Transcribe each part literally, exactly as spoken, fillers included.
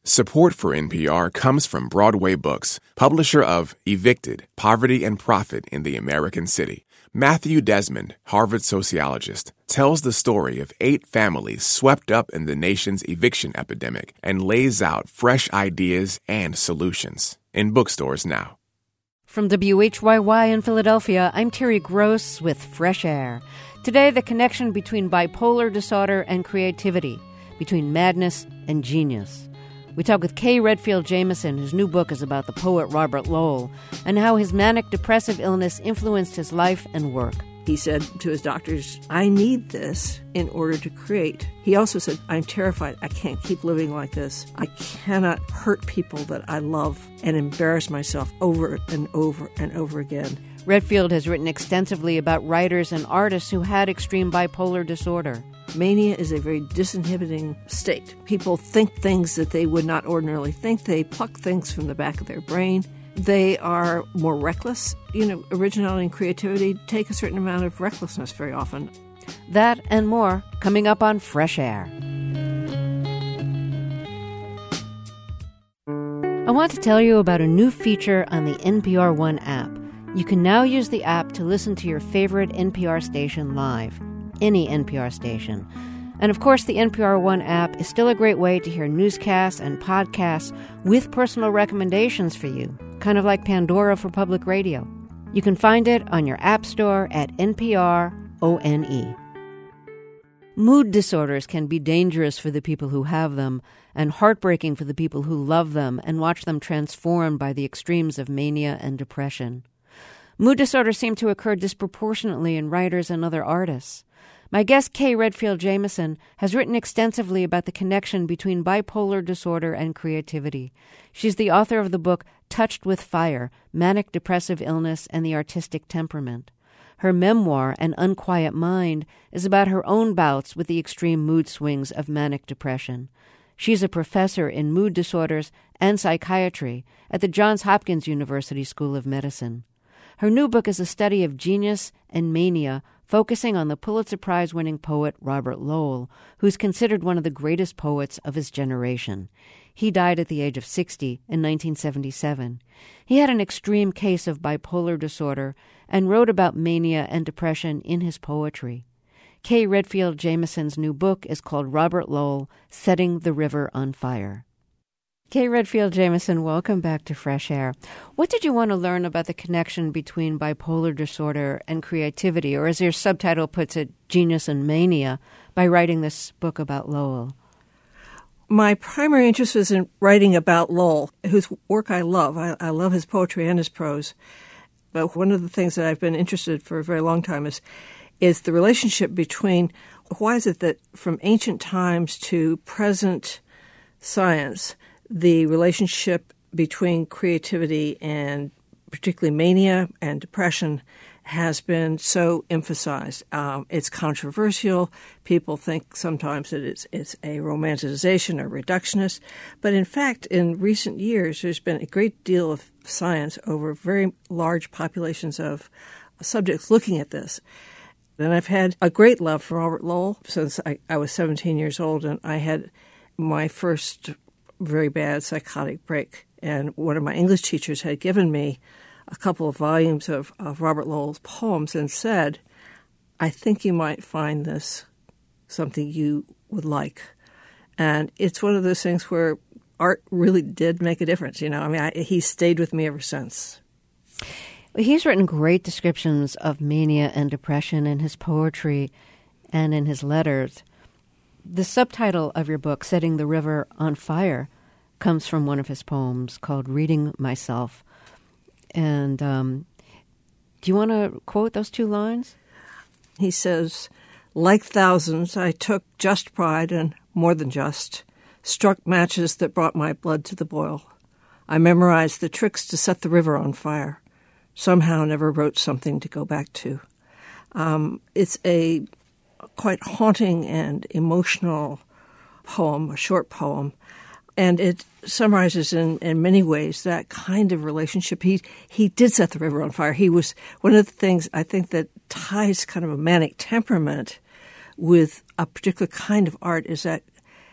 Support for N P R comes from Broadway Books, publisher of Evicted, Poverty and Profit in the American City. Matthew Desmond, Harvard sociologist, tells the story of eight families swept up in the nation's eviction epidemic and lays out fresh ideas and solutions. In bookstores now. From W H Y Y in Philadelphia, I'm Terry Gross with Fresh Air. Today, the connection between bipolar disorder and creativity, between madness and genius. We talk with Kay Redfield Jamison, whose new book is about the poet Robert Lowell, and how his manic-depressive illness influenced his life and work. He said to his doctors, I need this in order to create. He also said, I'm terrified. I can't keep living like this. I cannot hurt people that I love and embarrass myself over and over and over again. Redfield has written extensively about writers and artists who had extreme bipolar disorder. Mania is a very disinhibiting state. People think things that they would not ordinarily think. They pluck things from the back of their brain. They are more reckless. You know, originality and creativity take a certain amount of recklessness very often. That and more coming up on Fresh Air. I want to tell you about a new feature on the N P R One app. You can now use the app to listen to your favorite N P R station live, any N P R station. And of course, the N P R One app is still a great way to hear newscasts and podcasts with personal recommendations for you, kind of like Pandora for public radio. You can find it on your app store at N P R O N E. Mood disorders can be dangerous for the people who have them and heartbreaking for the people who love them and watch them transformed by the extremes of mania and depression. Mood disorders seem to occur disproportionately in writers and other artists. My guest, Kay Redfield Jamison, has written extensively about the connection between bipolar disorder and creativity. She's the author of the book Touched with Fire, Manic Depressive Illness and the Artistic Temperament. Her memoir, An Unquiet Mind, is about her own bouts with the extreme mood swings of manic depression. She's a professor in mood disorders and psychiatry at the Johns Hopkins University School of Medicine. Her new book is a study of genius and mania, focusing on the Pulitzer Prize-winning poet Robert Lowell, who's considered one of the greatest poets of his generation. He died at the age of sixty in nineteen seventy-seven. He had an extreme case of bipolar disorder and wrote about mania and depression in his poetry. Kay Redfield Jamison's new book is called Robert Lowell, Setting the River on Fire. Kay Redfield Jamison, welcome back to Fresh Air. What did you want to learn about the connection between bipolar disorder and creativity, or as your subtitle puts it, genius and mania, by writing this book about Lowell? My primary interest was in writing about Lowell, whose work I love. I, I love his poetry and his prose. But one of the things that I've been interested in for a very long time is, is the relationship between, why is it that from ancient times to present science, the relationship between creativity and particularly mania and depression has been so emphasized. Um, it's controversial. People think sometimes that it's, it's a romanticization or reductionist. But in fact, in recent years, there's been a great deal of science over very large populations of subjects looking at this. And I've had a great love for Robert Lowell since I, I was seventeen years old, and I had my first very bad psychotic break. And one of my English teachers had given me a couple of volumes of, of Robert Lowell's poems and said, I think you might find this something you would like. And it's one of those things where art really did make a difference. You know, I mean, I, he stayed with me ever since. He's written great descriptions of mania and depression in his poetry and in his letters. The subtitle of your book, Setting the River on Fire, comes from one of his poems called Reading Myself. And um, do you want to quote those two lines? He says, like thousands, I took just pride and more than just, struck matches that brought my blood to the boil. I memorized the tricks to set the river on fire. Somehow never wrote something to go back to. Um, it's a quite haunting and emotional poem, a short poem, and it summarizes in, in many ways that kind of relationship. He he did set the river on fire. He was one of the things I think that ties kind of a manic temperament with a particular kind of art is that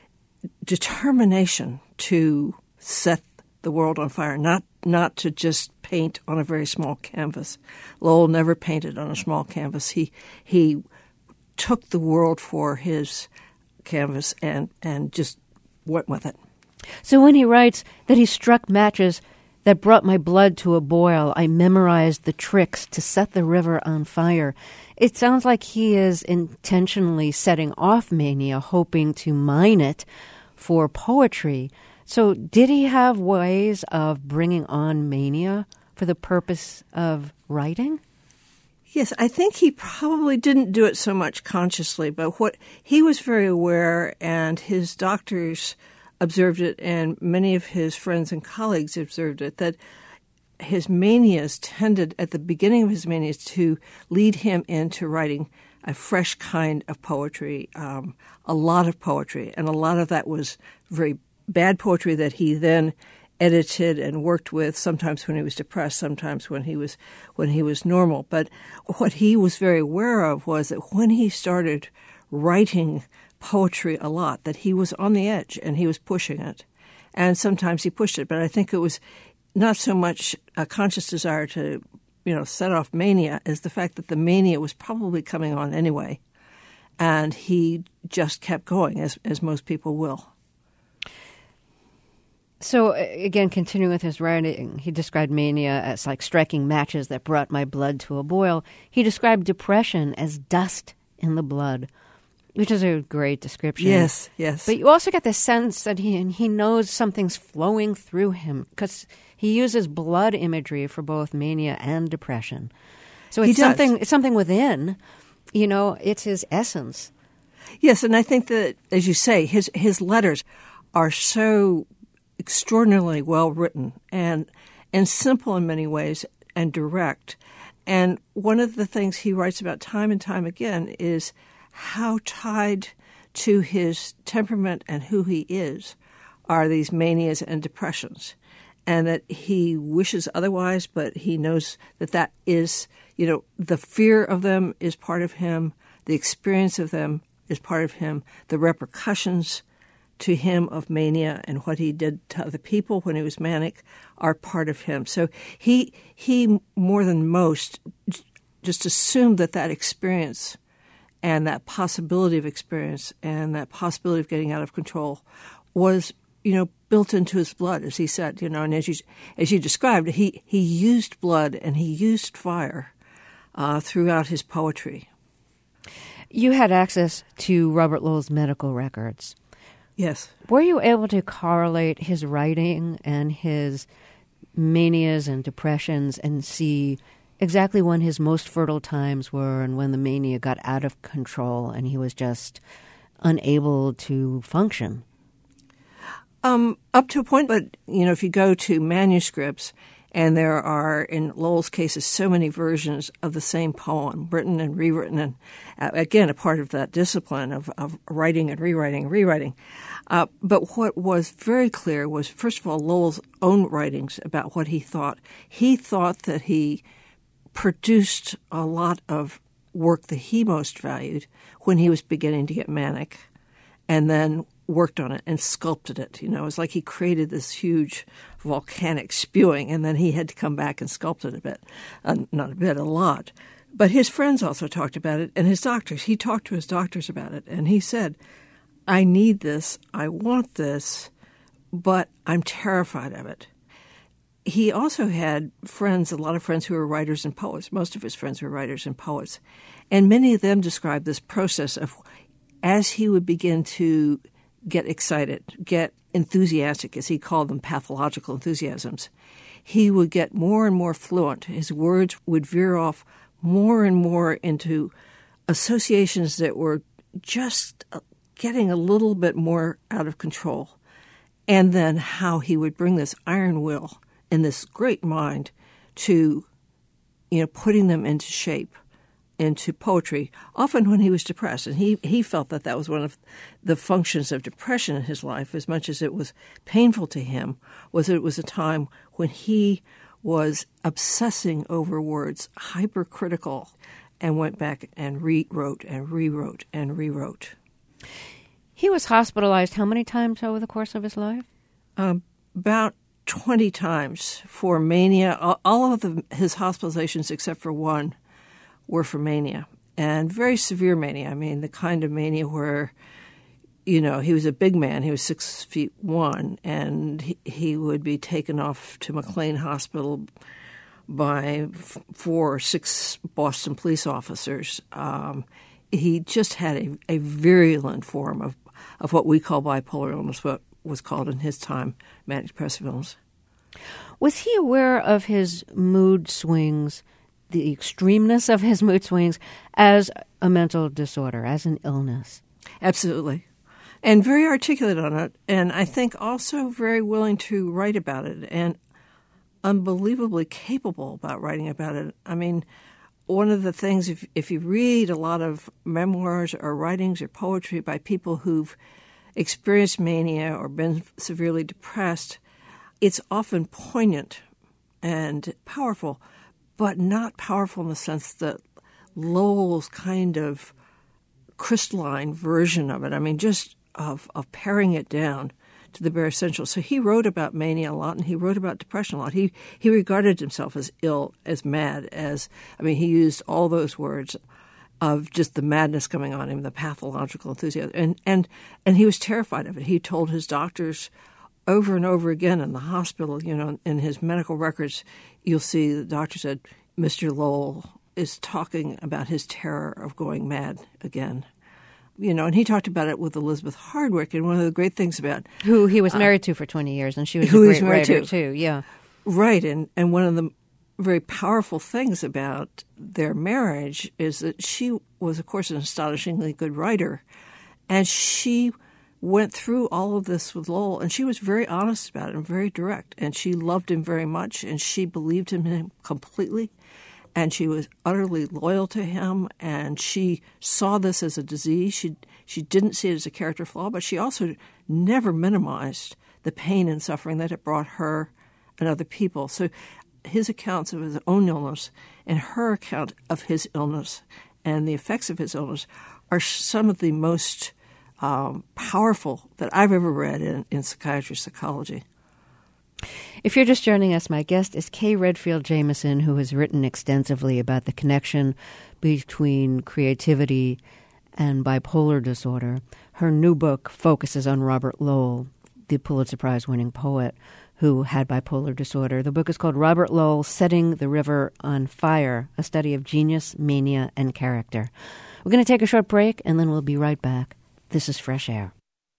determination to set the world on fire, not not to just paint on a very small canvas. Lowell never painted on a small canvas. He he took the world for his canvas and, and just went with it. So when he writes that he struck matches that brought my blood to a boil, I memorized the tricks to set the river on fire, it sounds like he is intentionally setting off mania, hoping to mine it for poetry. So did he have ways of bringing on mania for the purpose of writing? Yes, I think he probably didn't do it so much consciously, but what he was very aware, and his doctors observed it, and many of his friends and colleagues observed it, that his manias tended, at the beginning of his manias, to lead him into writing a fresh kind of poetry, um, a lot of poetry, and a lot of that was very bad poetry that he then edited and worked with, sometimes when he was depressed, sometimes when he was when he was normal. But what he was very aware of was that when he started writing poetry a lot, that he was on the edge and he was pushing it. And sometimes he pushed it, but I think it was not so much a conscious desire to, you know, set off mania as the fact that the mania was probably coming on anyway. And he just kept going, as as most people will. So, again, continuing with his writing, he described mania as like striking matches that brought my blood to a boil. He described depression as dust in the blood, which is a great description. Yes, yes. But you also get the sense that he he knows something's flowing through him because he uses blood imagery for both mania and depression. So it's something it's something within, you know, it's his essence. Yes, and I think that, as you say, his his letters are so extraordinarily well written and and simple in many ways and direct. And one of the things he writes about time and time again is how tied to his temperament and who he is are these manias and depressions, and that he wishes otherwise, but he knows that that is, you know, the fear of them is part of him, the experience of them is part of him, the repercussions to him of mania and what he did to other people when he was manic are part of him. So he he more than most just assumed that that experience and that possibility of experience and that possibility of getting out of control was, you know, built into his blood, as he said, you know, and as you as you described, he he used blood and he used fire uh, throughout his poetry. You had access to Robert Lowell's medical records. Yes. Were you able to correlate his writing and his manias and depressions and see exactly when his most fertile times were and when the mania got out of control and he was just unable to function? Um, up to a point, but, you know, if you go to manuscripts, and there are, in Lowell's cases, so many versions of the same poem, written and rewritten, and uh, again, a part of that discipline of, of writing and rewriting and rewriting. Uh, but what was very clear was, first of all, Lowell's own writings about what he thought. He thought that he produced a lot of work that he most valued when he was beginning to get manic, and then worked on it and sculpted it. You know, it was like he created this huge volcanic spewing, and then he had to come back and sculpt it a bit. Uh, not a bit, a lot. But his friends also talked about it, and his doctors. He talked to his doctors about it, and he said, I need this, I want this, but I'm terrified of it. He also had friends, a lot of friends who were writers and poets. Most of his friends were writers and poets. And many of them described this process of, as he would begin to get excited, get enthusiastic, as he called them, pathological enthusiasms, he would get more and more fluent. His words would veer off more and more into associations that were just getting a little bit more out of control. And then how he would bring this iron will and this great mind to, you know, putting them into shape, into poetry, often when he was depressed. And he, he felt that that was one of the functions of depression in his life, as much as it was painful to him, was that it was a time when he was obsessing over words, hypercritical, and went back and rewrote and rewrote and rewrote. He was hospitalized how many times over the course of his life? Um, about twenty times for mania. All, all of the, his hospitalizations, except for one, were for mania. And very severe mania. I mean, the kind of mania where, you know, he was a big man. He was six feet one, and he, he would be taken off to McLean Hospital by f- four or six Boston police officers. Um, he just had a, a virulent form of, of what we call bipolar illness, what was called in his time manic depressive illness. Was he aware of his mood swings, the extremeness of his mood swings, as a mental disorder, as an illness? Absolutely. And very articulate on it, and I think also very willing to write about it, and unbelievably capable about writing about it. I mean, one of the things, if, if you read a lot of memoirs or writings or poetry by people who've experienced mania or been severely depressed, it's often poignant and powerful, but not powerful in the sense that Lowell's kind of crystalline version of it, I mean, just of, of paring it down to the bare essentials. So he wrote about mania a lot, and he wrote about depression a lot. He he regarded himself as ill, as mad, as, I mean, he used all those words of just the madness coming on him, the pathological enthusiasm. And, and, and he was terrified of it. He told his doctors over and over again in the hospital, you know, in his medical records, you'll see the doctor said, Mister Lowell is talking about his terror of going mad again. You know, and he talked about it with Elizabeth Hardwick, and one of the great things about... Who he was married uh, to for twenty years, and she was who a he was great married writer, to. too, yeah. Right, and, and one of the very powerful things about their marriage is that she was, of course, an astonishingly good writer, and she went through all of this with Lowell, and she was very honest about it and very direct, and she loved him very much, and she believed in him completely, and she was utterly loyal to him, and she saw this as a disease. She she didn't see it as a character flaw, but she also never minimized the pain and suffering that it brought her and other people. So his accounts of his own illness and her account of his illness and the effects of his illness are some of the most um, powerful that I've ever read in, in psychiatry psychology. If you're just joining us, my guest is Kay Redfield Jamison, who has written extensively about the connection between creativity and bipolar disorder. Her new book focuses on Robert Lowell, the Pulitzer Prize-winning poet who had bipolar disorder. The book is called Robert Lowell, Setting the River on Fire, a study of genius, mania, and character. We're going to take a short break, and then we'll be right back. This is Fresh Air.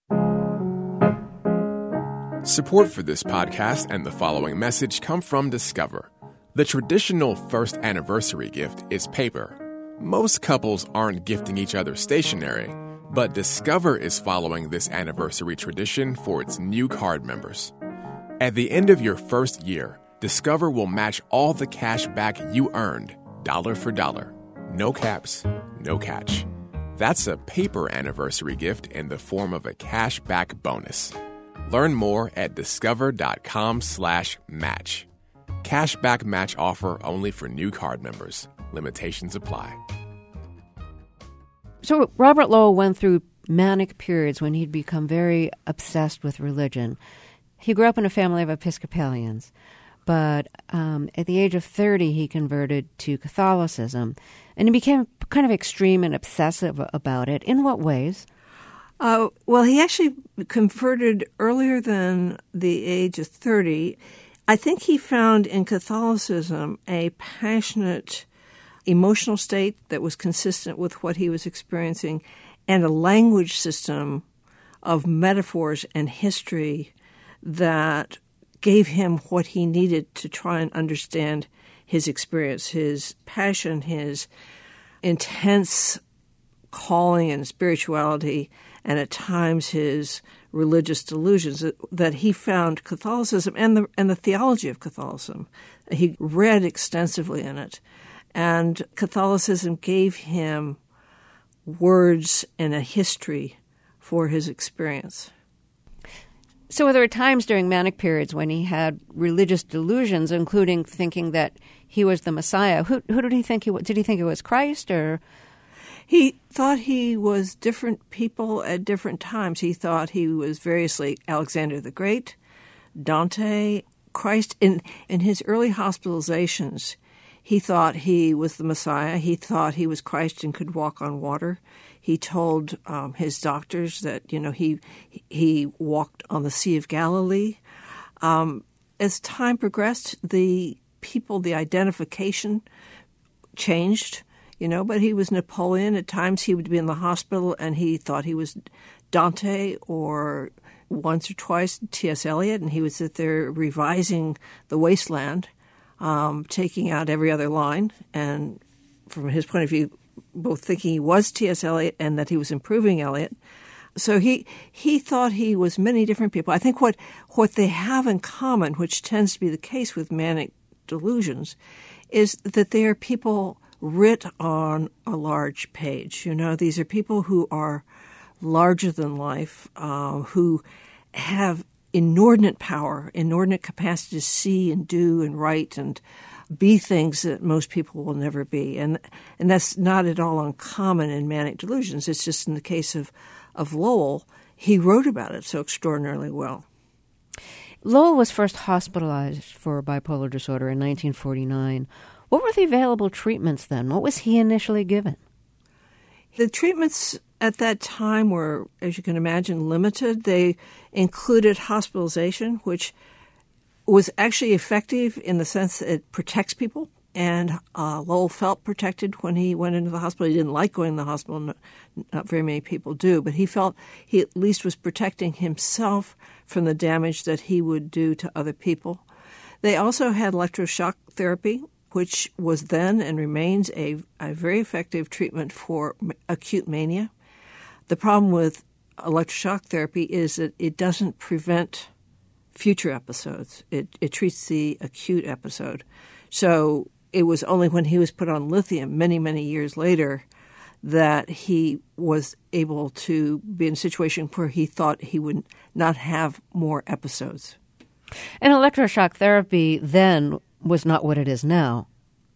Support for this podcast and the following message come from Discover. The traditional first anniversary gift is paper. Most couples aren't gifting each other stationery, but Discover is following this anniversary tradition for its new card members. At the end of your first year, Discover will match all the cash back you earned, dollar for dollar. No caps, no catch. That's a paper anniversary gift in the form of a cash back bonus. Learn more at discover.com slash match. Cashback match offer only for new card members. Limitations apply. So Robert Lowell went through manic periods when he'd become very obsessed with religion. He grew up in a family of Episcopalians, but um, at the age of thirty, he converted to Catholicism, and he became kind of extreme and obsessive about it. In what ways? Uh, well, he actually converted earlier than the age of thirty. I think he found in Catholicism a passionate emotional state that was consistent with what he was experiencing, and a language system of metaphors and history that gave him what he needed to try and understand his experience, his passion, his intense calling and spirituality, and at times his religious delusions, that, that he found Catholicism and the and the theology of Catholicism. He read extensively in it, and Catholicism gave him words and a history for his experience. So there were times during manic periods when he had religious delusions, including thinking that he was the Messiah. Who, who did he think he was? Did he think it was Christ, or? He thought he was different people at different times. He thought he was variously Alexander the Great, Dante, Christ. In, in his early hospitalizations, he thought he was the Messiah. He thought he was Christ and could walk on water. He told um, his doctors that, you know, he he walked on the Sea of Galilee. Um, as time progressed, the people, the identification changed, you know, but he was Napoleon. At times he would be in the hospital and he thought he was Dante, or once or twice T S Eliot, and he would sit there revising The Wasteland, um, taking out every other line, and from his point of view, both thinking he was T S Eliot and that he was improving Eliot. So he he thought he was many different people. I think what what they have in common, which tends to be the case with manic delusions, is that they are people writ on a large page. You know, these are people who are larger than life, uh, who have inordinate power, inordinate capacity to see and do and write and be things that most people will never be. And and that's not at all uncommon in manic delusions. It's just in the case of, of Lowell, he wrote about it so extraordinarily well. Lowell was first hospitalized for bipolar disorder in nineteen forty-nine. What were the available treatments then? What was he initially given? The treatments at that time were, as you can imagine, limited. They included hospitalization, which was actually effective in the sense that it protects people. And uh, Lowell felt protected when he went into the hospital. He didn't like going to the hospital. Not, not very many people do. But he felt he at least was protecting himself from the damage that he would do to other people. They also had electroshock therapy, which was then and remains a, a very effective treatment for acute mania. The problem with electroshock therapy is that it doesn't prevent future episodes. It, it treats the acute episode. So it was only when he was put on lithium many, many years later that he was able to be in a situation where he thought he would not have more episodes. And electroshock therapy then was not what it is now.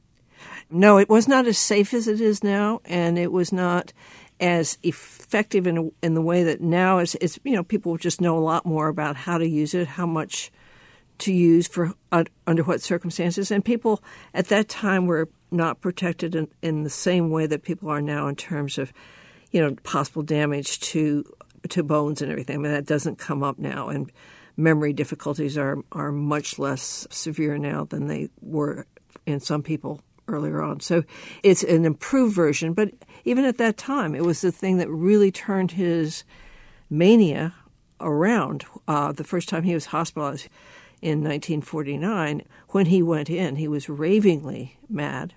No, it was not as safe as it is now, and it was not as effective in in the way that now is. It's, you know, people just know a lot more about how to use it, how much to use for uh, under what circumstances, and people at that time were not protected in, in the same way that people are now in terms of, you know, possible damage to to bones and everything. I mean, that doesn't come up now, and memory difficulties are are much less severe now than they were in some people earlier on. So it's an improved version, but even at that time, it was the thing that really turned his mania around. Uh, the first time he was hospitalized in nineteen forty-nine, when he went in, he was ravingly mad,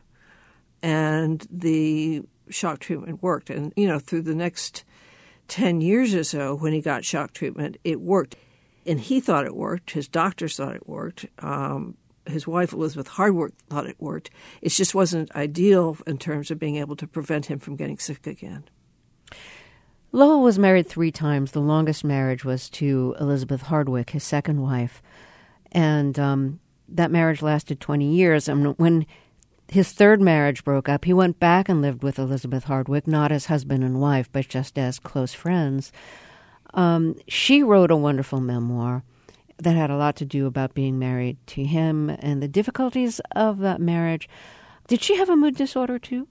and the shock treatment worked. And, you know, through the next ten years or so, when he got shock treatment, it worked. And he thought it worked. His doctors thought it worked. Um, his wife, Elizabeth Hardwick, thought it worked. It just wasn't ideal in terms of being able to prevent him from getting sick again. Lowell was married three times. The longest marriage was to Elizabeth Hardwick, his second wife. And um, that marriage lasted twenty years. And when his third marriage broke up, he went back and lived with Elizabeth Hardwick, not as husband and wife, but just as close friends. Um, she wrote a wonderful memoir that had a lot to do about being married to him and the difficulties of that marriage. Did she have a mood disorder too?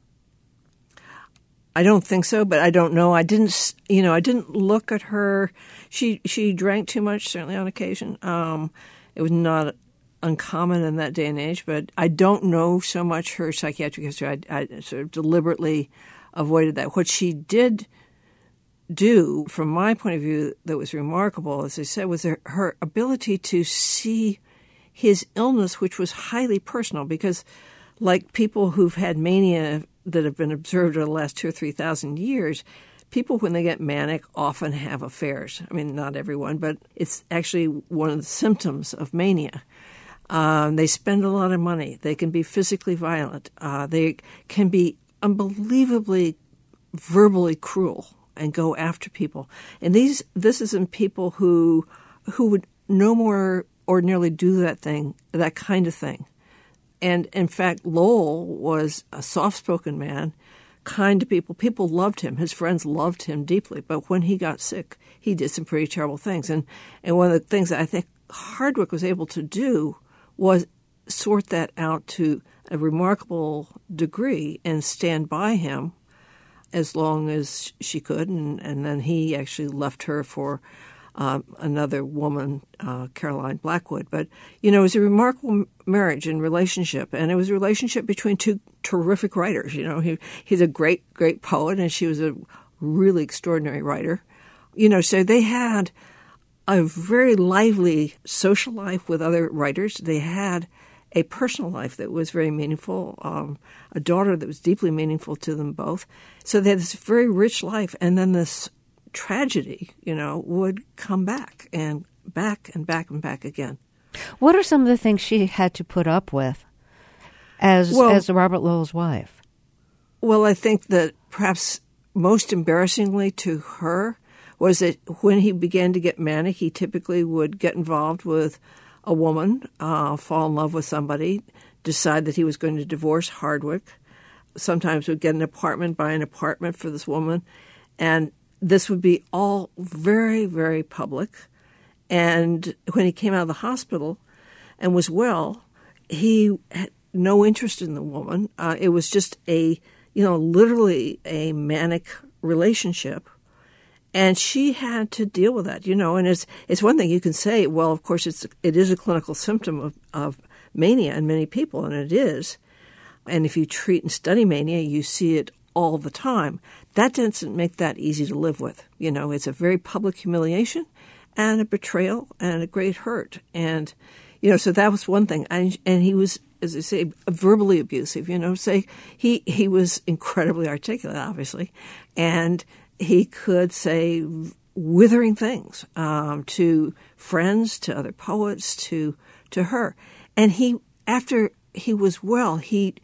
I don't think so, but I don't know. I didn't, you know, I didn't look at her. She she drank too much, certainly on occasion. Um, it was not uncommon in that day and age, but I don't know so much her psychiatric history. I, I sort of deliberately avoided that. What she did do, from my point of view, that was remarkable, as I said, was her, her ability to see his illness, which was highly personal, because like people who've had mania that have been observed over the last two or three thousand years, people, when they get manic, often have affairs. I mean, not everyone, but it's actually one of the symptoms of mania. Um, they spend a lot of money. They can be physically violent. Uh, they can be unbelievably verbally cruel and go after people. And these, this is in people who who would no more ordinarily do that thing, that kind of thing. And in fact, Lowell was a soft-spoken man kind to people. People loved him. His friends loved him deeply. But when he got sick, he did some pretty terrible things. And, and one of the things that I think Hardwicke was able to do was sort that out to a remarkable degree and stand by him as long as she could. And, and then he actually left her for uh, another woman, uh, Caroline Blackwood. But, you know, it was a remarkable marriage and relationship. And it was a relationship between two terrific writers. You know, he, he's a great, great poet, and she was a really extraordinary writer. You know, so they had a very lively social life with other writers. They had a personal life that was very meaningful, um, a daughter that was deeply meaningful to them both. So they had this very rich life, and then this tragedy, you know, would come back and back and back and back again. What are some of the things she had to put up with as well, as Robert Lowell's wife? Well, I think that perhaps most embarrassingly to her was that when he began to get manic, he typically would get involved with a woman, uh, fall in love with somebody, decide that he was going to divorce Hardwicke. Sometimes would get an apartment, buy an apartment for this woman, and this would be all very, very public. And when he came out of the hospital and was well, he had no interest in the woman. Uh, it was just a, you know, literally a manic relationship. And she had to deal with that, you know, and it's it's one thing you can say, well, of course, it's it is a clinical symptom of, of mania in many people, and it is. And if you treat and study mania, you see it all the time. That doesn't make that easy to live with. You know, it's a very public humiliation and a betrayal and a great hurt. And, you know, so that was one thing. And, and he was, as I say, verbally abusive, you know, say he, he was incredibly articulate, obviously. And he could say withering things um, to friends, to other poets, to to her. And he, after he was well, he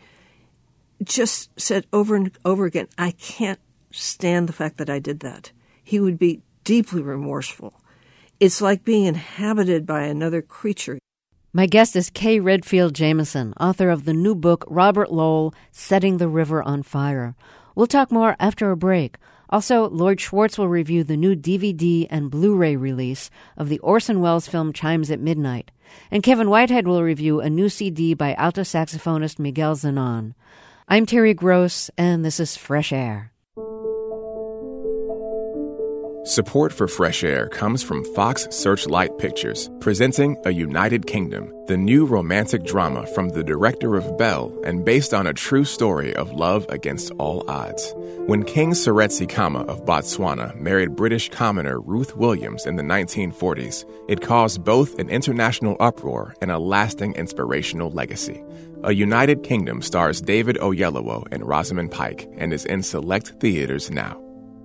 just said over and over again, I can't stand the fact that I did that. He would be deeply remorseful. It's like being inhabited by another creature. My guest is Kay Redfield Jamison, author of the new book, Robert Lowell, Setting the River on Fire. We'll talk more after a break. Also, Lloyd Schwartz will review the new D V D and Blu-ray release of the Orson Welles film Chimes at Midnight. And Kevin Whitehead will review a new C D by alto saxophonist Miguel Zenon. I'm Terry Gross, and this is Fresh Air. Support for Fresh Air comes from Fox Searchlight Pictures, presenting A United Kingdom, the new romantic drama from the director of Belle and based on a true story of love against all odds. When King Seretse Khama of Botswana married British commoner Ruth Williams in the nineteen forties, it caused both an international uproar and a lasting inspirational legacy. A United Kingdom stars David Oyelowo and Rosamund Pike and is in select theaters now.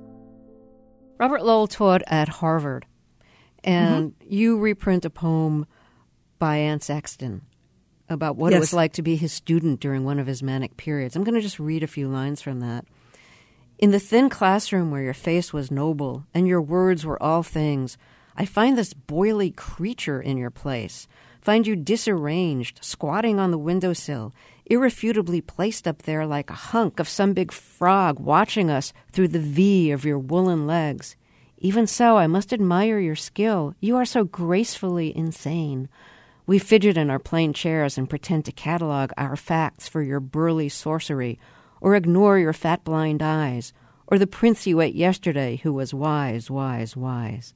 Robert Lowell taught at Harvard, and mm-hmm. you reprint a poem by Anne Sexton about what yes. it was like to be his student during one of his manic periods. I'm going to just read a few lines from that. In the thin classroom where your face was noble and your words were all things, I find this boily creature in your place, find you disarranged, squatting on the windowsill, irrefutably placed up there like a hunk of some big frog watching us through the V of your woolen legs. Even so, I must admire your skill. You are so gracefully insane. We fidget in our plain chairs and pretend to catalog our facts for your burly sorcery, or ignore your fat blind eyes, or the prince you ate yesterday who was wise, wise, wise.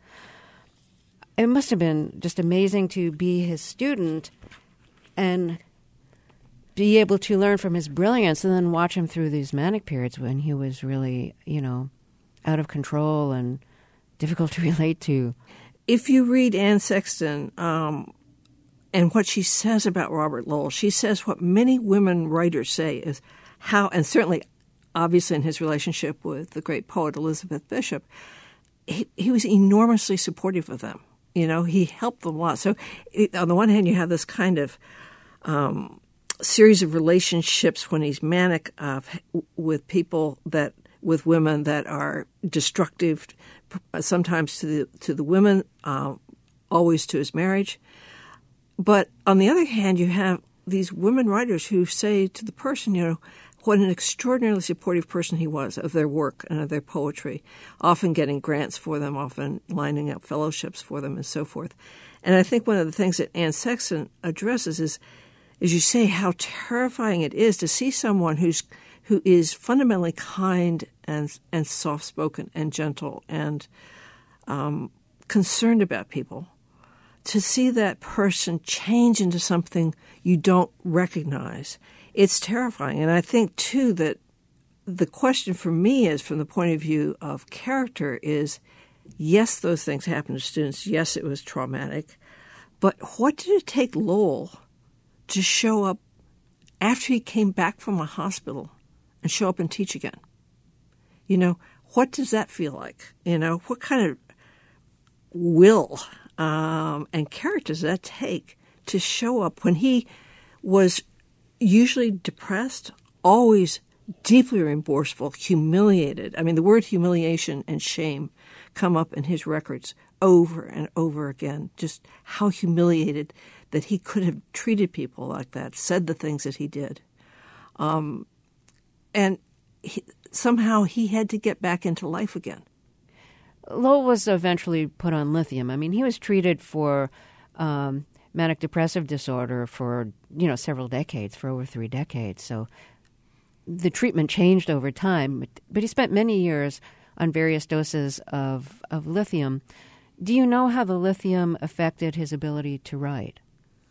It must have been just amazing to be his student and be able to learn from his brilliance and then watch him through these manic periods when he was really, you know, out of control and difficult to relate to. If you read Anne Sexton um, and what she says about Robert Lowell, she says what many women writers say is how, and certainly obviously in his relationship with the great poet Elizabeth Bishop, he, he was enormously supportive of them. You know, he helped them a lot. So it, on the one hand, you have this kind of um, series of relationships when he's manic uh, with people that, with women that are destructive, sometimes to the to the women, uh, always to his marriage. But on the other hand, you have these women writers who say to the person, you know, what an extraordinarily supportive person he was of their work and of their poetry, often getting grants for them, often lining up fellowships for them, and so forth. And I think one of the things that Anne Sexton addresses is, as you say, how terrifying it is to see someone who's who is fundamentally kind and and soft-spoken and gentle and um, concerned about people, to see that person change into something you don't recognize. It's terrifying. And I think, too, that the question for me is, from the point of view of character, is, yes, those things happen to students. Yes, it was traumatic. But what did it take Lowell to show up after he came back from a hospital and show up and teach again? You know, what does that feel like? You know, what kind of will um, and character does that take to show up when he was usually depressed, always deeply remorseful, humiliated? I mean, the word humiliation and shame come up in his records over and over again, just how humiliated that he could have treated people like that, said the things that he did. Um, and he, somehow he had to get back into life again. Lowell was eventually put on lithium. I mean, he was treated for um, manic depressive disorder for, you know, several decades, for over three decades. So the treatment changed over time, but, but he spent many years on various doses of, of lithium. Do you know how the lithium affected his ability to write?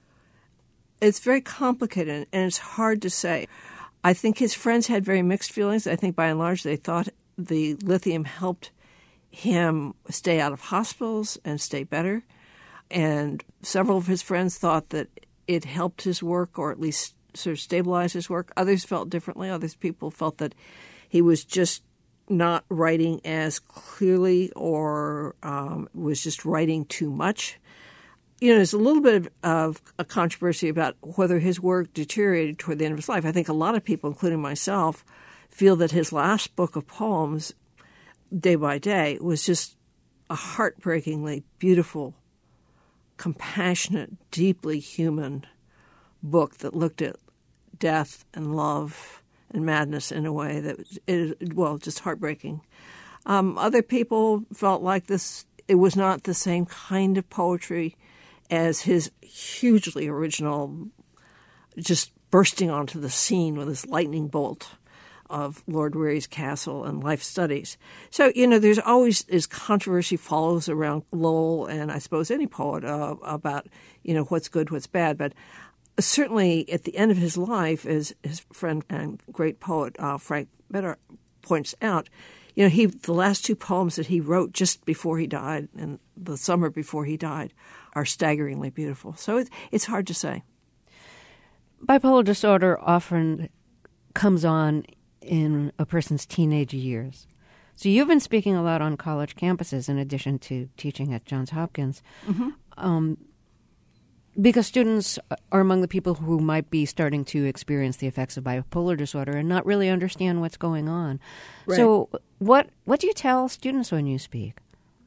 It's very complicated, and it's hard to say. I think his friends had very mixed feelings. I think by and large they thought the lithium helped him stay out of hospitals and stay better. And several of his friends thought that it helped his work, or at least sort of stabilize his work. Others felt differently. Others people felt that he was just not writing as clearly, or um, was just writing too much. You know, there's a little bit of, of a controversy about whether his work deteriorated toward the end of his life. I think a lot of people, including myself, feel that his last book of poems, Day by Day, was just a heartbreakingly beautiful, compassionate, deeply human book that looked at death and love and madness in a way that is, well, just heartbreaking. Um, other people felt like this, it was not the same kind of poetry as his hugely original, just bursting onto the scene with this lightning bolt of Lord Weary's Castle and Life Studies. So, you know, there's always this controversy follows around Lowell, and I suppose any poet, uh, about, you know, what's good, what's bad. But certainly at the end of his life, as his friend and great poet uh, Frank Better points out, you know, he the last two poems that he wrote just before he died, and the summer before he died, are staggeringly beautiful. So it, it's hard to say. Bipolar disorder often comes on in a person's teenage years. So you've been speaking a lot on college campuses in addition to teaching at Johns Hopkins. Mm-hmm. Um, because students are among the people who might be starting to experience the effects of bipolar disorder and not really understand what's going on. Right. So what what do you tell students when you speak?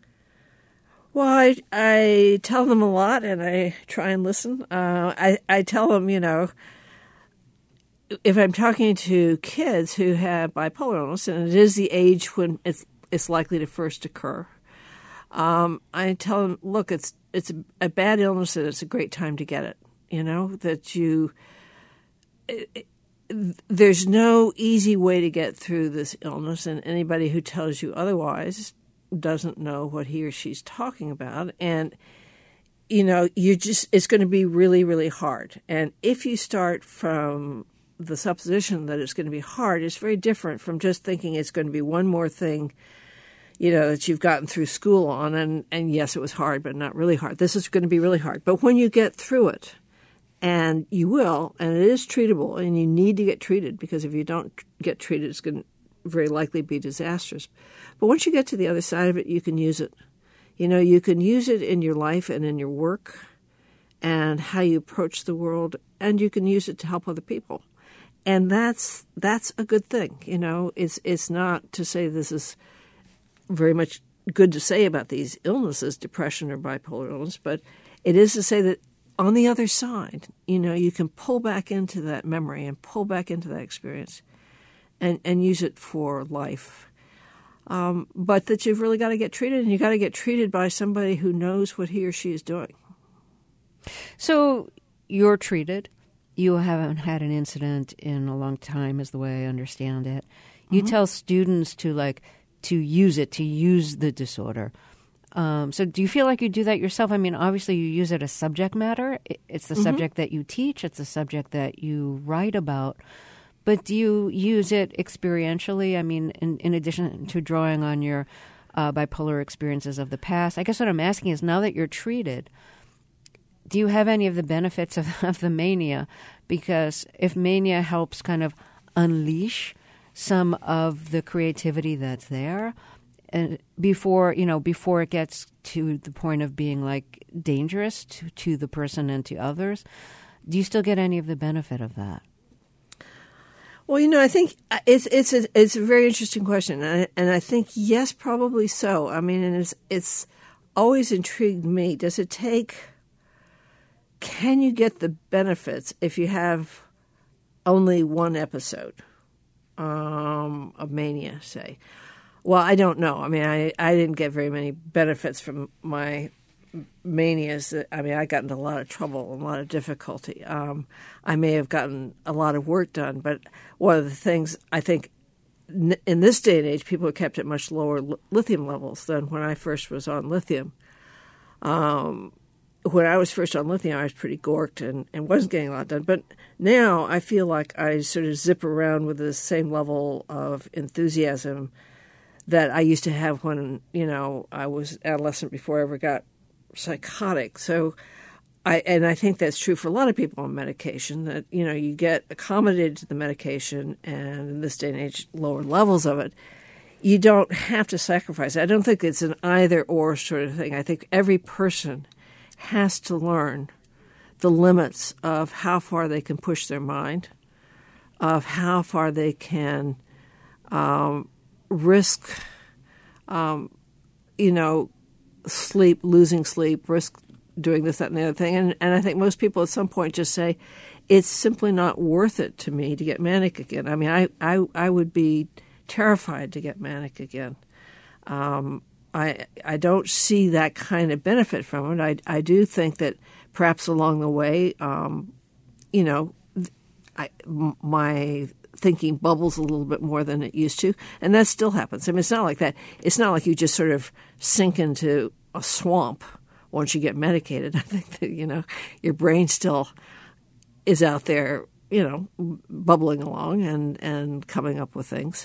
Well, I, I tell them a lot, and I try and listen. Uh, I, I tell them, you know, if I'm talking to kids who have bipolar illness, and it is the age when it's it's likely to first occur, um, I tell them, look, it's it's a bad illness, and it's a great time to get it. You know, that you it, it, there's no easy way to get through this illness, and anybody who tells you otherwise doesn't know what he or she's talking about. And you know, you just it's going to be really, really hard. And if you start from the supposition that it's going to be hard, it's very different from just thinking it's going to be one more thing, you know, that you've gotten through school on. And, and yes, it was hard, but not really hard. This is going to be really hard. But when you get through it, and you will, and it is treatable, and you need to get treated, because if you don't get treated, it's going to very likely be disastrous. But once you get to the other side of it, you can use it. You know, you can use it in your life and in your work and how you approach the world, and you can use it to help other people. And that's that's a good thing. You know, it's it's not to say this is very much good to say about these illnesses, depression or bipolar illness, but it is to say that on the other side, you know, you can pull back into that memory and pull back into that experience, and, and use it for life. Um, but that you've really got to get treated, and you've got to get treated by somebody who knows what he or she is doing. So you're treated. You haven't had an incident in a long time, is the way I understand it. You mm-hmm. tell students to, like, to use it, to use the disorder. Um, so do you feel like you do that yourself? I mean, obviously you use it as subject matter. It's the mm-hmm. subject that you teach. It's the subject that you write about. But do you use it experientially? I mean, in, in addition to drawing on your uh, bipolar experiences of the past, I guess what I'm asking is, now that you're treated, do you have any of the benefits of, of the mania? Because if mania helps kind of unleash some of the creativity that's there, and before, you know, before it gets to the point of being, like, dangerous to, to the person and to others, do you still get any of the benefit of that? Well, you know, I think it's it's a, it's a very interesting question, and I, and I think yes, probably so. I mean, and it's it's always intrigued me. Does it take? Can you get the benefits if you have only one episode um, of mania, say? Well, I don't know. I mean, I, I didn't get very many benefits from my manias. I mean, I got into a lot of trouble and a lot of difficulty. Um, I may have gotten a lot of work done, but one of the things I think in this day and age, people have kept at much lower lithium levels than when I first was on lithium. Um, when I was first on lithium, I was pretty gorked and, and wasn't getting a lot done. But now I feel like I sort of zip around with the same level of enthusiasm that I used to have when, you know, I was adolescent before I ever got psychotic. So I and I think that's true for a lot of people on medication, that, you know, you get accommodated to the medication, and in this day and age, lower levels of it. You don't have to sacrifice it. I don't think it's an either-or sort of thing. I think every person has to learn the limits of how far they can push their mind, of how far they can um, risk, um, you know, sleep, losing sleep, risk doing this, that, and the other thing. And, and I think most people at some point just say, it's simply not worth it to me to get manic again. I mean, I, I, I would be terrified to get manic again. Um, I I don't see that kind of benefit from it. I, I do think that perhaps along the way, um, you know, I, my thinking bubbles a little bit more than it used to, and that still happens. I mean, it's not like that. It's not like you just sort of sink into a swamp once you get medicated. I think that, you know, your brain still is out there, you know, bubbling along and, and coming up with things.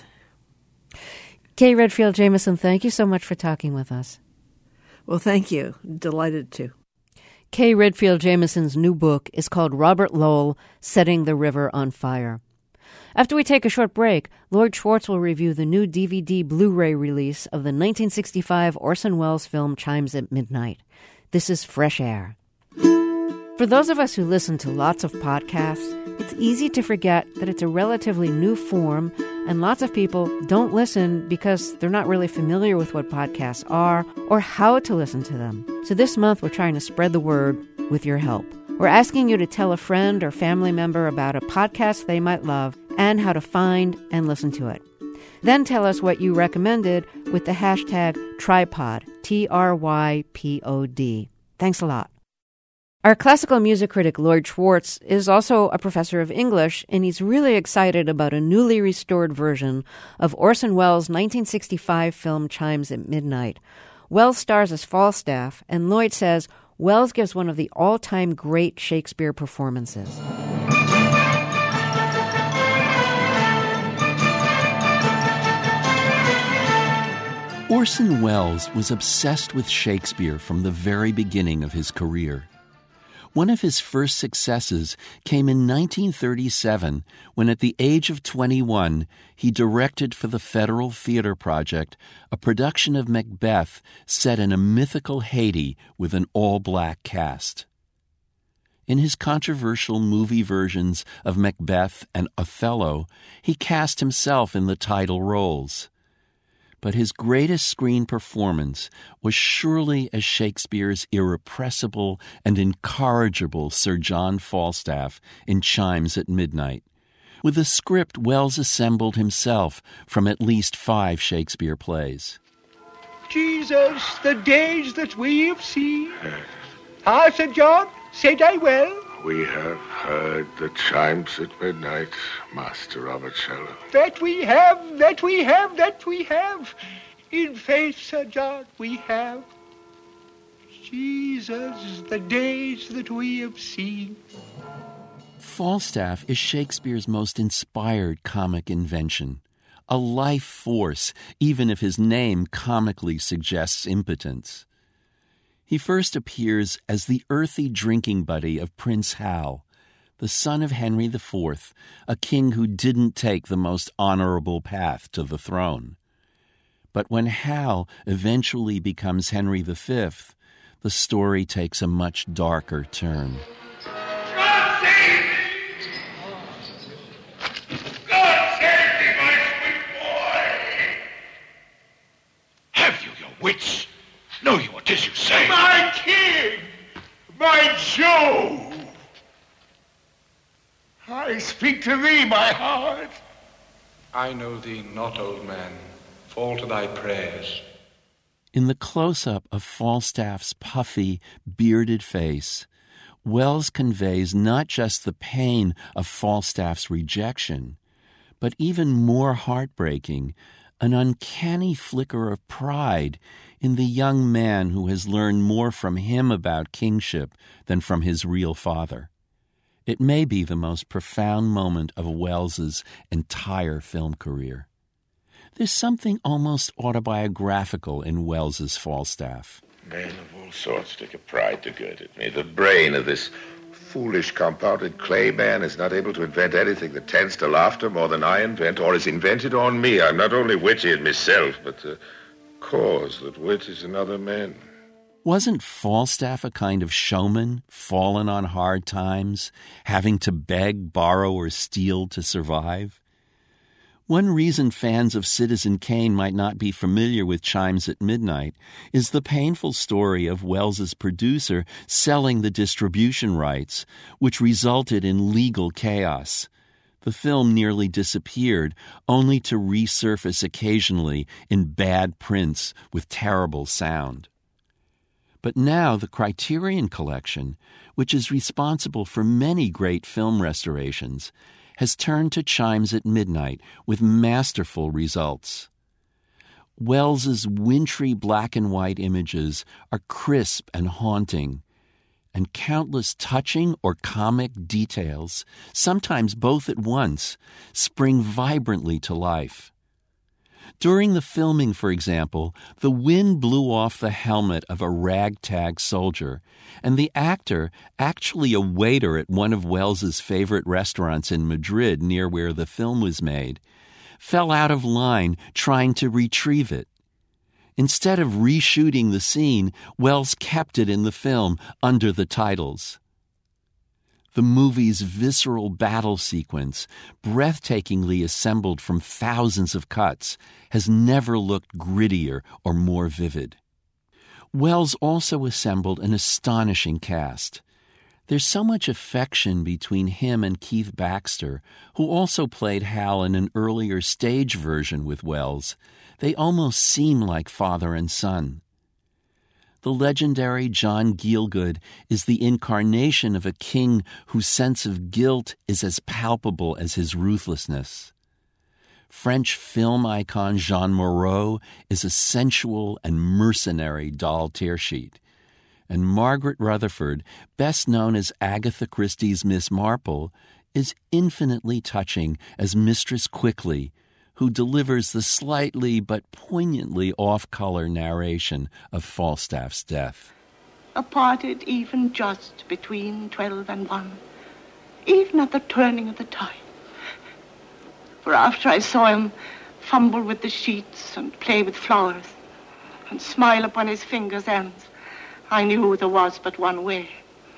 Kay Redfield Jamison, thank you so much for talking with us. Well, thank you. Delighted to. Kay Redfield Jamison's new book is called Robert Lowell, Setting the River on Fire. After we take a short break, Lloyd Schwartz will review the new D V D Blu-ray release of the nineteen sixty-five Orson Welles film Chimes at Midnight. This is Fresh Air. For those of us who listen to lots of podcasts, it's easy to forget that it's a relatively new form, and lots of people don't listen because they're not really familiar with what podcasts are or how to listen to them. So this month, we're trying to spread the word with your help. We're asking you to tell a friend or family member about a podcast they might love and how to find and listen to it. Then tell us what you recommended with the hashtag Trypod, T R Y P O D. Thanks a lot. Our classical music critic, Lloyd Schwartz, is also a professor of English, and he's really excited about a newly restored version of Orson Welles' nineteen sixty-five film Chimes at Midnight. Welles stars as Falstaff, and Lloyd says Welles gives one of the all-time great Shakespeare performances. Orson Welles was obsessed with Shakespeare from the very beginning of his career. One of his first successes came in nineteen thirty-seven, when at the age of twenty-one, he directed for the Federal Theater Project a production of Macbeth set in a mythical Haiti with an all-black cast. In his controversial movie versions of Macbeth and Othello, he cast himself in the title roles. But his greatest screen performance was surely as Shakespeare's irrepressible and incorrigible Sir John Falstaff in Chimes at Midnight, With a script Wells assembled himself from at least five Shakespeare plays. Jesus, the days that we have seen. Ah, Sir John, said I well? We have heard the chimes at midnight, Master Robert Sherlock. That we have, that we have, that we have. In faith, Sir John, we have. Jesus, the days that we have seen. Falstaff is Shakespeare's most inspired comic invention. A life force, even if his name comically suggests impotence. He first appears as the earthy drinking buddy of Prince Hal, the son of Henry the Fourth, a king who didn't take the most honorable path to the throne. But when Hal eventually becomes Henry the Fifth, the story takes a much darker turn. God save me! God save me, my sweet boy! Have you your wits? Know you what 'tis you say? My king! My Joe! I speak to thee, my heart. I know thee not, old man. Fall to thy prayers. In the close-up of Falstaff's puffy, bearded face, Wells conveys not just the pain of Falstaff's rejection, but even more heartbreaking, an uncanny flicker of pride in the young man who has learned more from him about kingship than from his real father. It may be the most profound moment of Wells's entire film career. There's something almost autobiographical in Wells's Falstaff. Men of all sorts take a pride to girt at me. The brain of this foolish, compounded clay man is not able to invent anything that tends to laughter more than I invent, or is invented on me. I'm not only witty in myself, but the cause that wit is in other men. Wasn't Falstaff a kind of showman, fallen on hard times, having to beg, borrow, or steal to survive? One reason fans of Citizen Kane might not be familiar with Chimes at Midnight is the painful story of Wells's producer selling the distribution rights, which resulted in legal chaos. The film nearly disappeared, only to resurface occasionally in bad prints with terrible sound. But now the Criterion Collection, which is responsible for many great film restorations, has turned to Chimes at Midnight with masterful results. Wells's wintry black and white images are crisp and haunting, and countless touching or comic details, sometimes both at once, spring vibrantly to life. During the filming, for example, the wind blew off the helmet of a ragtag soldier, and the actor, actually a waiter at one of Wells's favorite restaurants in Madrid near where the film was made, fell out of line trying to retrieve it. Instead of reshooting the scene, Wells kept it in the film under the titles. The movie's visceral battle sequence, breathtakingly assembled from thousands of cuts, has never looked grittier or more vivid. Wells also assembled an astonishing cast. There's so much affection between him and Keith Baxter, who also played Hal in an earlier stage version with Wells. They almost seem like father and son. The legendary John Gielgud is the incarnation of a king whose sense of guilt is as palpable as his ruthlessness. French film icon Jean Moreau is a sensual and mercenary Doll Tearsheet. And Margaret Rutherford, best known as Agatha Christie's Miss Marple, is infinitely touching as Mistress Quickly, who delivers the slightly but poignantly off-color narration of Falstaff's death. Apparted even just between twelve and one, even at the turning of the time. For after I saw him fumble with the sheets and play with flowers and smile upon his fingers' ends, I knew there was but one way.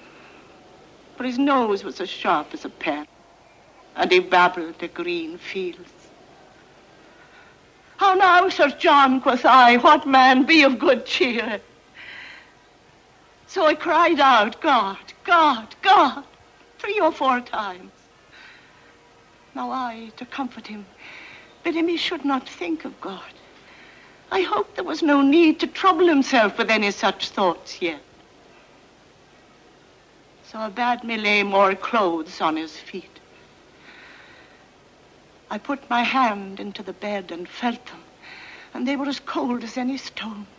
For his nose was as sharp as a pen, and he babbled the green fields. How now, Sir John, quoth I, what man, be of good cheer. So I cried out, God, God, God, three or four times. Now I, to comfort him, bid him he should not think of God. I hoped there was no need to trouble himself with any such thoughts yet. So I bade me lay more clothes on his feet. I put my hand into the bed and felt them, and they were as cold as any stone.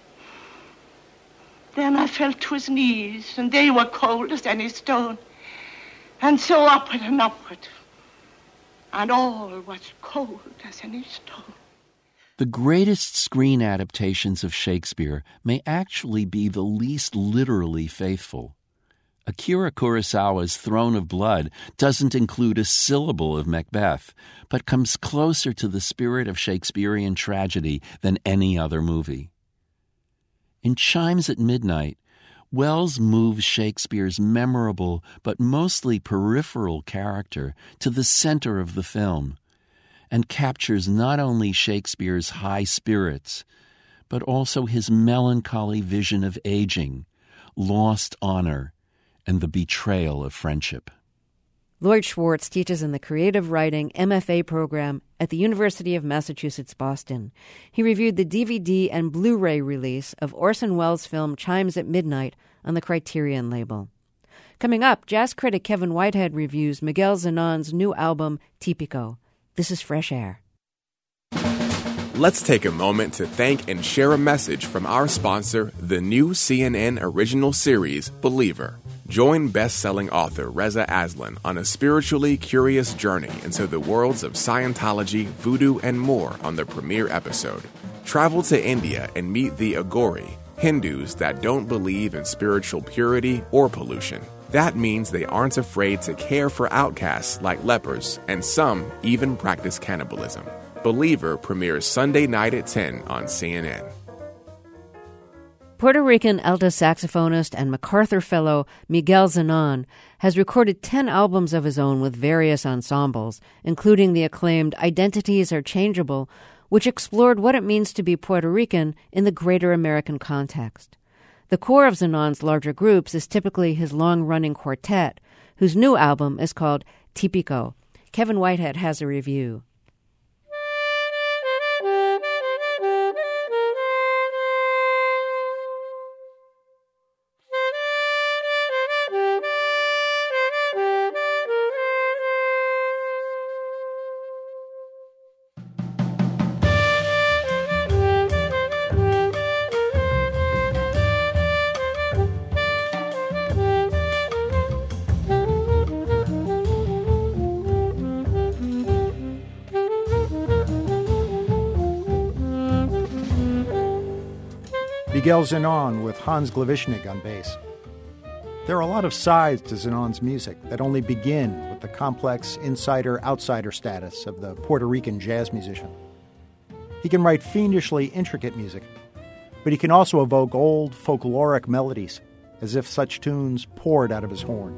Then I felt to his knees, and they were cold as any stone. And so upward and upward, and all was cold as any stone. The greatest screen adaptations of Shakespeare may actually be the least literally faithful. Akira Kurosawa's Throne of Blood doesn't include a syllable of Macbeth, but comes closer to the spirit of Shakespearean tragedy than any other movie. In Chimes at Midnight, Wells moves Shakespeare's memorable but mostly peripheral character to the center of the film and captures not only Shakespeare's high spirits, but also his melancholy vision of aging, lost honor, and the betrayal of friendship. Lloyd Schwartz teaches in the Creative Writing M F A program at the University of Massachusetts, Boston. He reviewed the D V D and Blu-ray release of Orson Welles' film Chimes at Midnight on the Criterion label. Coming up, jazz critic Kevin Whitehead reviews Miguel Zenon's new album, Típico. This is Fresh Air. Let's take a moment to thank and share a message from our sponsor, the new C N N original series, Believer. Join best-selling author Reza Aslan on a spiritually curious journey into the worlds of Scientology, voodoo, and more on the premiere episode. Travel to India and meet the Aghori, Hindus that don't believe in spiritual purity or pollution. That means they aren't afraid to care for outcasts like lepers, and some even practice cannibalism. Believer premieres Sunday night at ten on C N N. Puerto Rican alto saxophonist and MacArthur Fellow Miguel Zenon has recorded ten albums of his own with various ensembles, including the acclaimed Identities Are Changeable, which explored what it means to be Puerto Rican in the greater American context. The core of Zenon's larger groups is typically his long-running quartet, whose new album is called Típico. Kevin Whitehead has a review. Miguel Zenon with Hans Glavishnik on bass. There are a lot of sides to Zenon's music that only begin with the complex insider-outsider status of the Puerto Rican jazz musician. He can write fiendishly intricate music, but he can also evoke old folkloric melodies, as if such tunes poured out of his horn.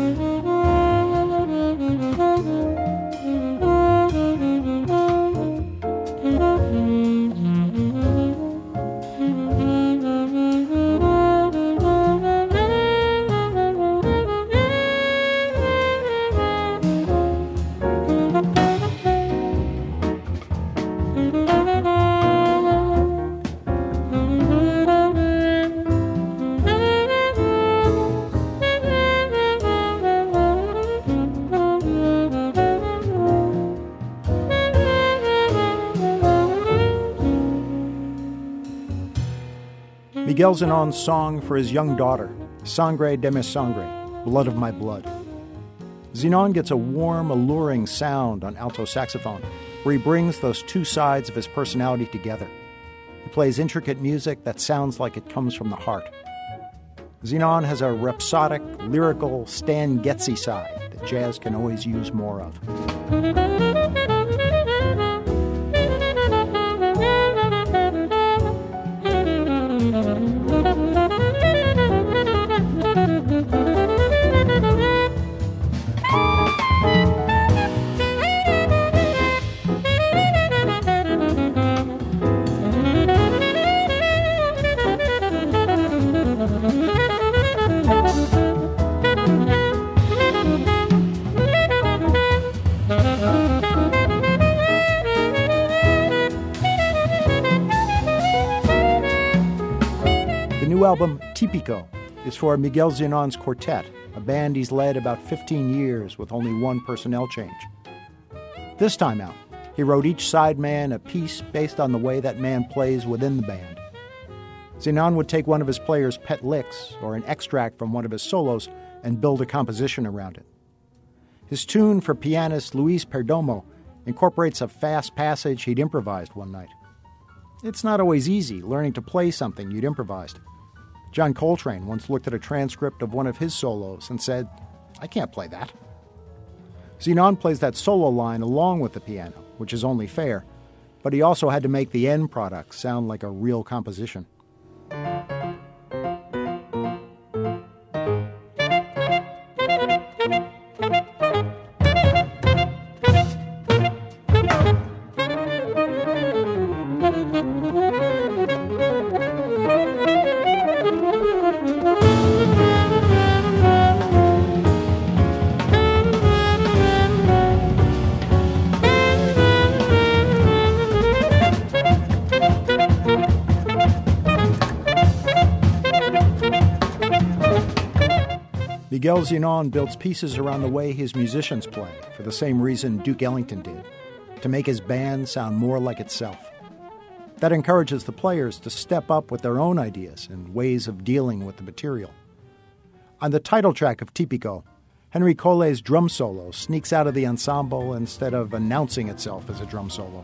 Miguel Zenon's song for his young daughter, Sangre de mi Sangre, Blood of My Blood. Zenon gets a warm, alluring sound on alto saxophone, where he brings those two sides of his personality together. He plays intricate music that sounds like it comes from the heart. Zenon has a rhapsodic, lyrical, Stan Getzy side that jazz can always use more of. album, Típico, is for Miguel Zenon's quartet, a band he's led about fifteen years with only one personnel change. This time out, he wrote each sideman a piece based on the way that man plays within the band. Zenon would take one of his players' pet licks or an extract from one of his solos and build a composition around it. His tune for pianist Luis Perdomo incorporates a fast passage he'd improvised one night. It's not always easy learning to play something you'd improvised. John Coltrane once looked at a transcript of one of his solos and said, "I can't play that." Zenon plays that solo line along with the piano, which is only fair, but he also had to make the end product sound like a real composition. Miguel Zenon builds pieces around the way his musicians play for the same reason Duke Ellington did, to make his band sound more like itself. That encourages the players to step up with their own ideas and ways of dealing with the material. On the title track of Típico, Henry Collet's drum solo sneaks out of the ensemble instead of announcing itself as a drum solo.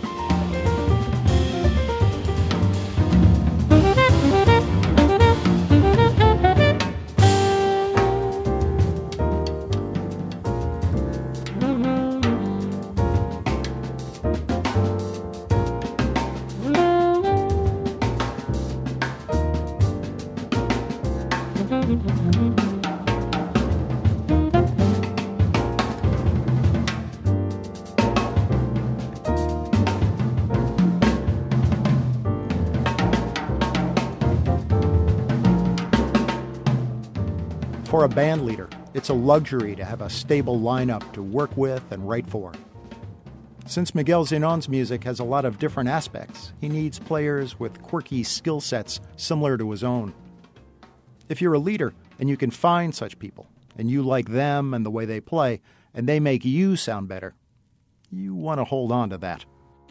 For a band leader, it's a luxury to have a stable lineup to work with and write for. Since Miguel Zenon's music has a lot of different aspects, he needs players with quirky skill sets similar to his own. If you're a leader and you can find such people, and you like them and the way they play, and they make you sound better, you want to hold on to that.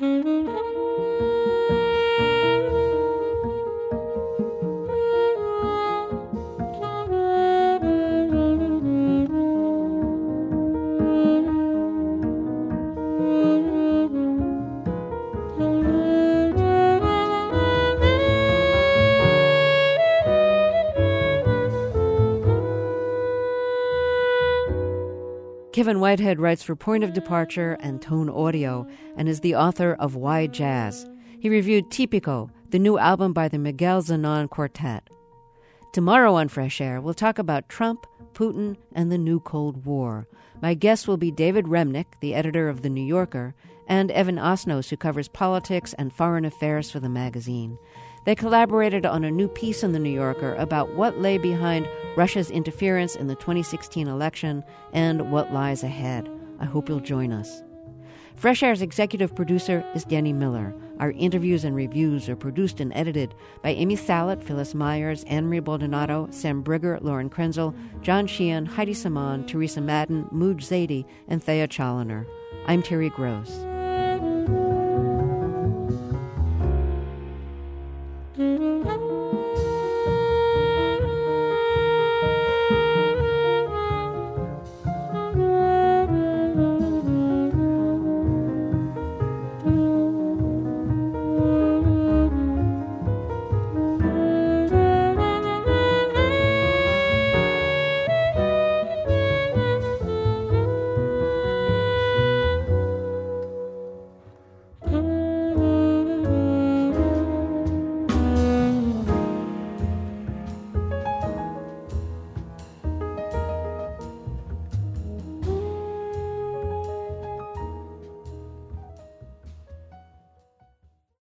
Kevin Whitehead writes for Point of Departure and Tone Audio and is the author of Why Jazz. He reviewed Típico, the new album by the Miguel Zenon Quartet. Tomorrow on Fresh Air, we'll talk about Trump, Putin, and the new Cold War. My guest will be David Remnick, the editor of The New Yorker, and Evan Osnos, who covers politics and foreign affairs for the magazine. They collaborated on a new piece in The New Yorker about what lay behind Russia's interference in the twenty sixteen election and what lies ahead. I hope you'll join us. Fresh Air's executive producer is Denny Miller. Our interviews and reviews are produced and edited by Amy Salet, Phyllis Myers, Anne-Marie Baldonado, Sam Brigger, Lauren Krenzel, John Sheehan, Heidi Saman, Teresa Madden, Mooj Zadie, and Thea Chaloner. I'm Terry Gross.